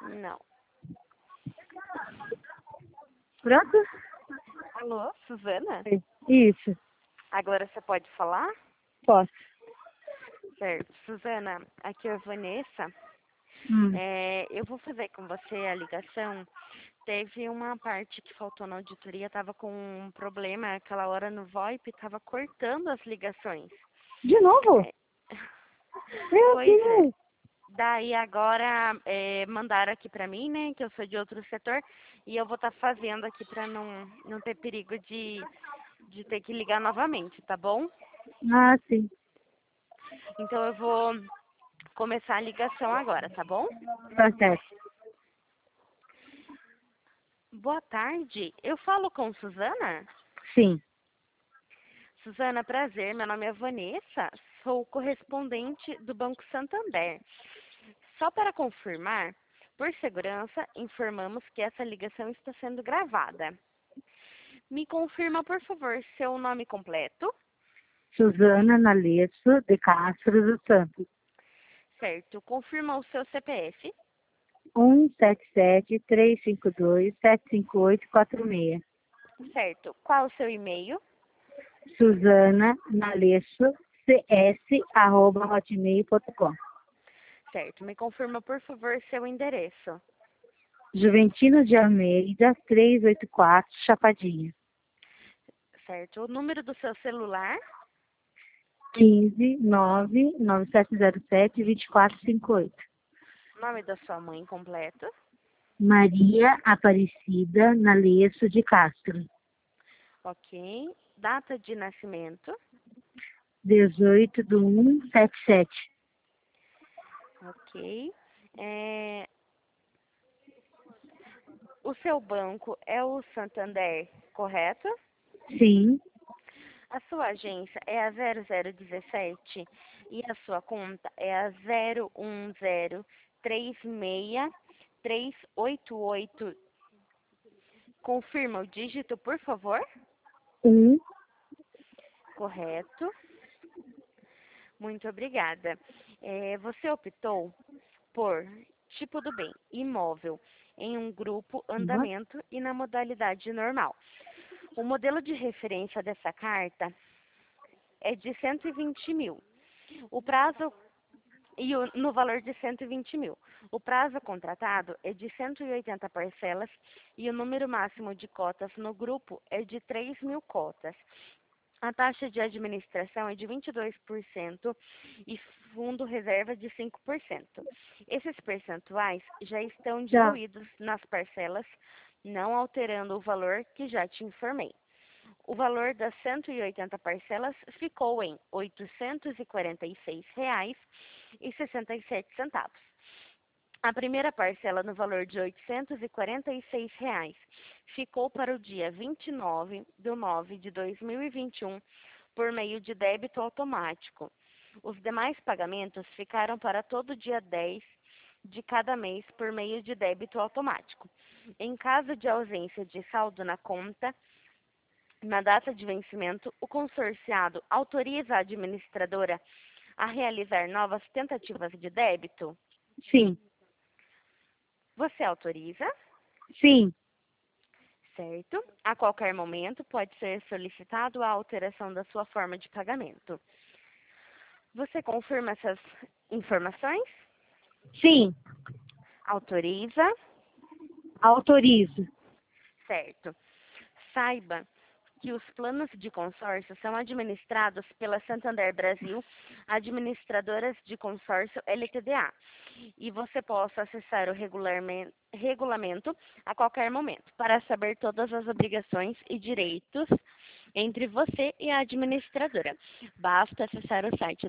Não. Pronto? Alô, Suzana? Isso, Agora você pode falar? posso. Certo. Suzana, aqui é a Vanessa. Hum. Eu vou fazer com você a ligação. Teve uma parte que faltou na auditoria, estava com um problema aquela hora no VoIP, estava cortando as ligações. De novo? É, Meu Pois é. Deus. Daí agora mandaram aqui pra mim, né, que eu sou de outro setor, e eu vou estar fazendo aqui pra não ter perigo de ter que ligar novamente, tá bom? Ah, sim. Então eu vou começar a ligação agora, tá bom? Tá certo. Boa tarde, eu falo com Suzana? Sim. Suzana, prazer, meu nome é Vanessa, sou correspondente do Banco Santander. Só para confirmar, por segurança, informamos que essa ligação está sendo gravada. Me confirma, por favor, seu nome completo. Suzana Nalesso de Castro dos Santos. Certo. Confirma o seu CPF. 177-352-75846. Certo. Qual o seu e-mail? Suzana Nalesso cs@hotmail.com. Certo. Me confirma, por favor, seu endereço. Juventino de Almeida, 384, Chapadinha. Certo. O número do seu celular. 15 99707-2458. Nome da sua mãe completo. Maria Aparecida Nalesso de Castro. Ok. Data de nascimento. 18/1/77. Ok. O seu banco é o Santander, correto? Sim, A sua agência é a 0017 e a sua conta é a 01036-388. Confirma o dígito, por favor? 1. Correto. Muito obrigada. Você optou por tipo do bem, imóvel, em um grupo, andamento e na modalidade normal. O modelo de referência dessa carta é de 120 mil. O prazo no valor de 120 mil. O prazo contratado é de 180 parcelas e o número máximo de cotas no grupo é de 3 mil cotas. A taxa de administração é de 22% e fundo reserva de 5%. Esses percentuais já estão Já. diluídos nas parcelas, não alterando o valor que já te informei. O valor das 180 parcelas ficou em R$ 846,67. A primeira parcela no valor de R$ 846 ficou para o dia 29/9/2021 por meio de débito automático. Os demais pagamentos ficaram para todo dia 10 de cada mês por meio de débito automático. Em caso de ausência de saldo na conta, na data de vencimento, o consorciado autoriza a administradora a realizar novas tentativas de débito? Sim. Você autoriza? Sim. Certo. A qualquer momento pode ser solicitado a alteração da sua forma de pagamento. Você confirma essas informações? Sim. Autoriza? Autorizo. Certo. Saiba que os planos de consórcio são administrados pela Santander Brasil, administradoras de consórcio LTDA, e você possa acessar o regulamento a qualquer momento para saber todas as obrigações e direitos entre você e a administradora. Basta acessar o site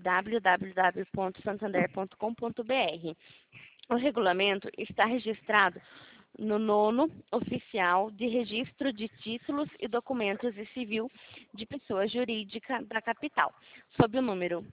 www.santander.com.br. O regulamento está registrado no 9º Oficial de Registro de Títulos e Documentos e Civil de Pessoa Jurídica da Capital, sob o número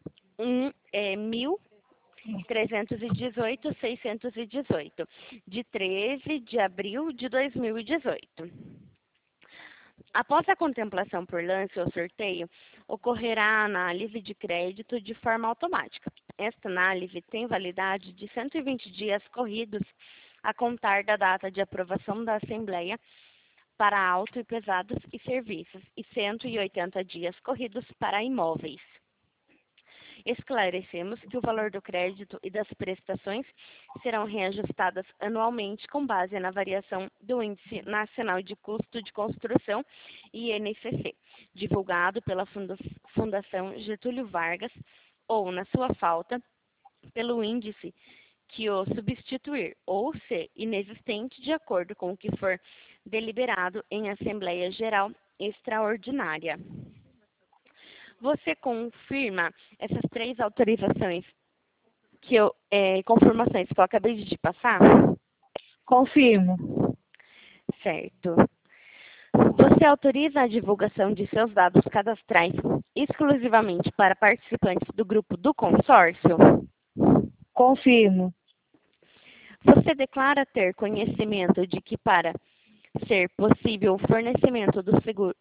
1318-618, de 13 de abril de 2018. Após a contemplação por lance ou sorteio, ocorrerá a análise de crédito de forma automática. Esta análise tem validade de 120 dias corridos a contar da data de aprovação da Assembleia para auto e pesados e serviços, e 180 dias corridos para imóveis. Esclarecemos que o valor do crédito e das prestações serão reajustadas anualmente com base na variação do Índice Nacional de Custo de Construção, INCC, divulgado pela Fundação Getúlio Vargas, ou, na sua falta, pelo índice que o substituir, ou se inexistente, de acordo com o que for deliberado em Assembleia Geral Extraordinária. Você confirma essas 3 autorizações confirmações que eu acabei de te passar? Confirmo. Certo. Você autoriza a divulgação de seus dados cadastrais exclusivamente para participantes do grupo do consórcio? Confirmo. Você declara ter conhecimento de que, para ser possível o fornecimento do seguro...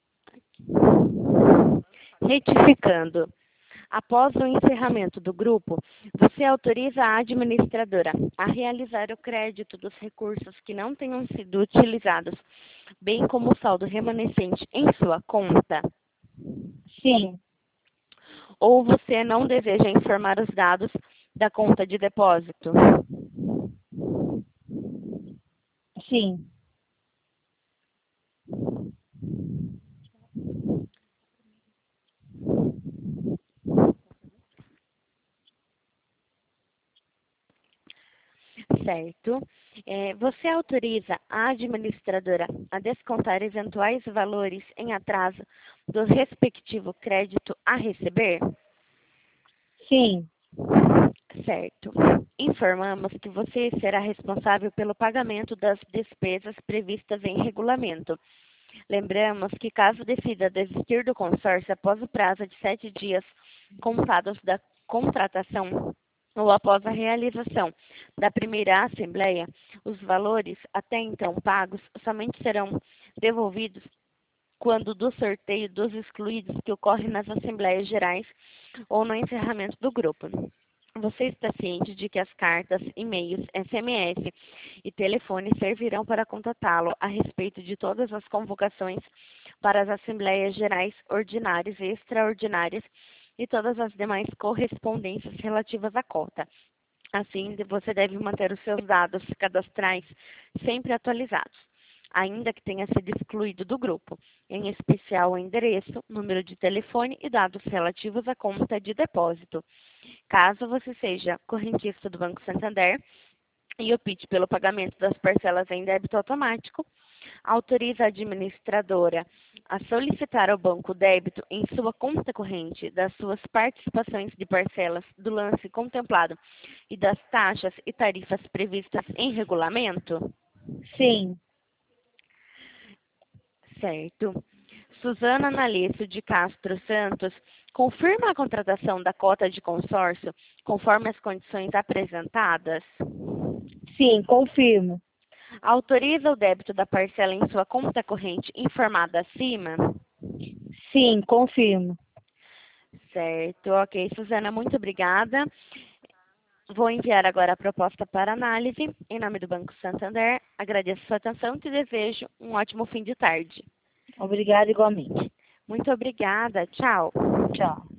Retificando. Após o encerramento do grupo, você autoriza a administradora a realizar o crédito dos recursos que não tenham sido utilizados, bem como o saldo remanescente em sua conta? Sim. Ou você não deseja informar os dados da conta de depósito? Sim. Certo. Você autoriza a administradora a descontar eventuais valores em atraso do respectivo crédito a receber? Sim. Certo. Informamos que você será responsável pelo pagamento das despesas previstas em regulamento. Lembramos que, caso decida desistir do consórcio após o prazo de 7 dias contados da contratação ou após a realização da primeira assembleia, os valores até então pagos somente serão devolvidos quando do sorteio dos excluídos que ocorre nas assembleias gerais ou no encerramento do grupo. Você está ciente de que as cartas, e-mails, SMS e telefone servirão para contatá-lo a respeito de todas as convocações para as assembleias gerais ordinárias e extraordinárias e todas as demais correspondências relativas à cota. Assim, você deve manter os seus dados cadastrais sempre atualizados, ainda que tenha sido excluído do grupo, em especial o endereço, número de telefone e dados relativos à conta de depósito. Caso você seja correntista do Banco Santander e opte pelo pagamento das parcelas em débito automático, autoriza a administradora a solicitar ao banco o débito em sua conta corrente das suas participações de parcelas do lance contemplado e das taxas e tarifas previstas em regulamento? Sim. Certo. Suzana Nalesso de Castro Santos confirma a contratação da cota de consórcio conforme as condições apresentadas? Sim, confirmo. Autoriza o débito da parcela em sua conta corrente informada acima? Sim, confirmo. Certo, ok. Suzana, muito obrigada. Vou enviar agora a proposta para análise. Em nome do Banco Santander, agradeço sua atenção e te desejo um ótimo fim de tarde. Obrigada igualmente. Muito obrigada. Tchau. Tchau.